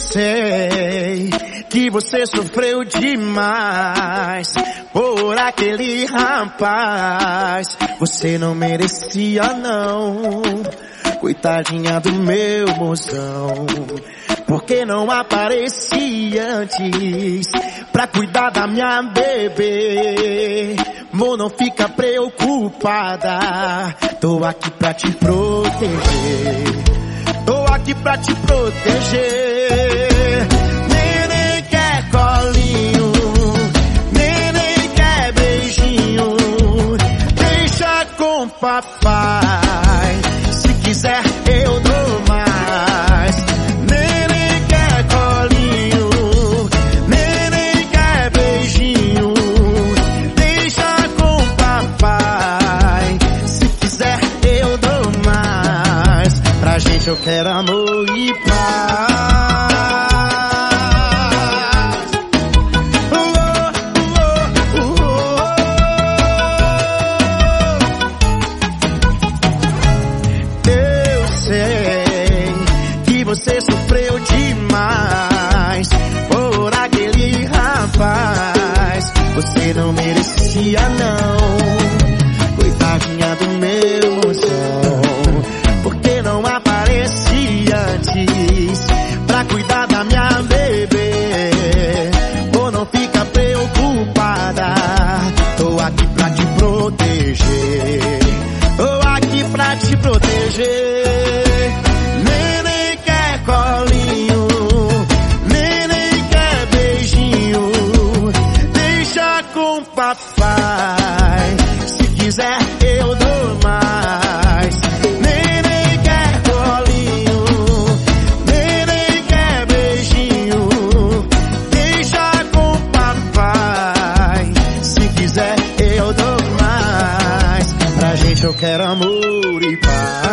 sei que você sofreu demais por aquele rapaz. Você não merecia não, coitadinha do meu mozão. Porque não aparecia antes pra cuidar da minha bebê. Mo, não fica preocupada, tô aqui pra te proteger. Tô aqui pra te proteger. Neném quer colinho, neném quer beijinho. Deixa com papai, se quiser eu dou mais. Neném quer colinho, neném quer beijinho. Deixa com papai, se quiser eu dou mais. Pra gente eu quero amor e paz. Eu sei que você sofreu demais por aquele rapaz. Você não merecia não, coitadinha do meu mozão. Porque não aparecia antes pra cuidar da minha bebê. Ou não fica preocupada, tô aqui pra te proteger. Tô aqui pra te proteger. Neném quer colinho, neném quer beijinho. Deixa com papai, se quiser eu dou mais. Neném quer colinho, neném quer beijinho. Deixa com papai, se quiser eu dou mais. Pra gente eu quero amor e paz.